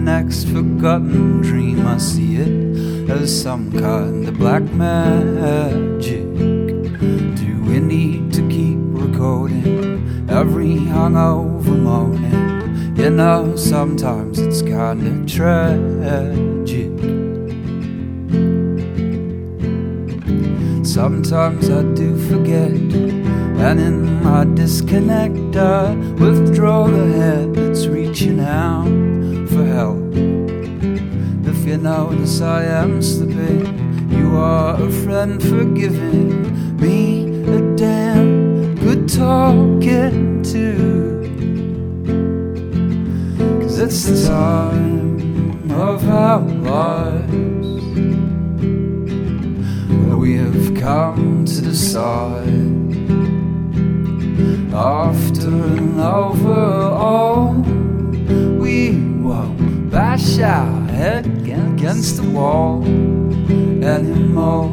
next forgotten dream. I see it as some kind of black magic. Do we need to keep recording every hungover morning? You know, sometimes it's kind of tragic. Sometimes I do forget, and in my disconnect I withdraw the hand that's reaching out for help. If you notice I am slipping, you are a friend for giving me a damn good talking to. 'Cause it's the time of our lives where we have come to decide, after and over all, we won't bash our head against the wall anymore.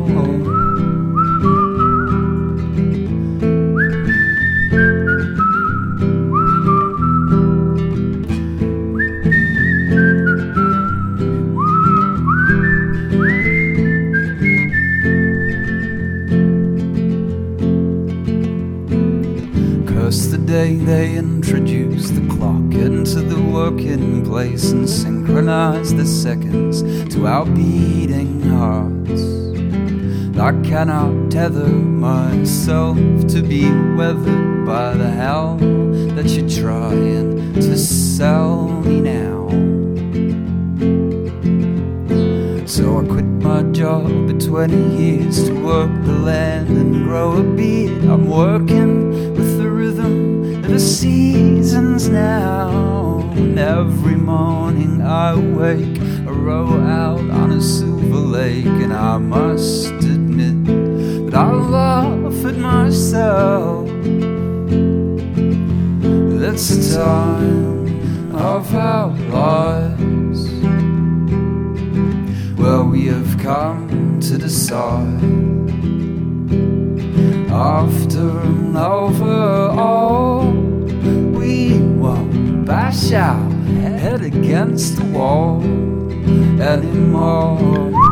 The day they introduced the clock into the working place and synchronized the seconds to our beating hearts. I cannot tether myself to be weathered by the hell that you're trying to sell me now. So I quit my job at 20 years to work the land and grow a beard. I'm working with the rhythm of the seasons now, and every morning I wake, I row out on a silver lake, and I must admit that I laugh at myself. It's the time of our lives where we have come to decide, after and over all, we won't bash our head against the wall anymore.